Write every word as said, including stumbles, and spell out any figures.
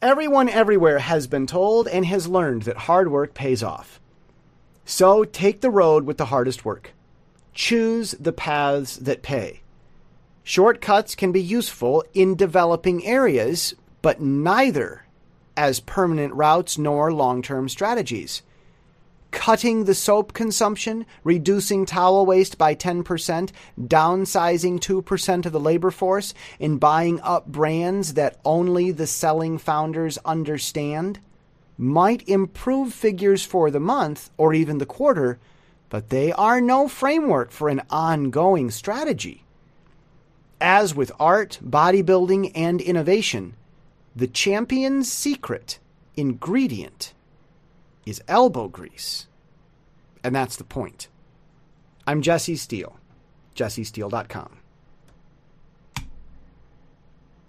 Everyone everywhere has been told and has learned that hard work pays off. So take the road with the hardest work. Choose the paths that pay. Shortcuts can be useful in developing areas, but neither as permanent routes nor long-term strategies. Cutting the soap consumption, reducing towel waste by ten percent, downsizing two percent of the labor force, and buying up brands that only the selling founders understand might improve figures for the month or even the quarter, but they are no framework for an ongoing strategy. As with art, bodybuilding, and innovation, the champion's secret ingredient is elbow grease. And that's the point. I'm Jesse Steele, jesse steele dot com.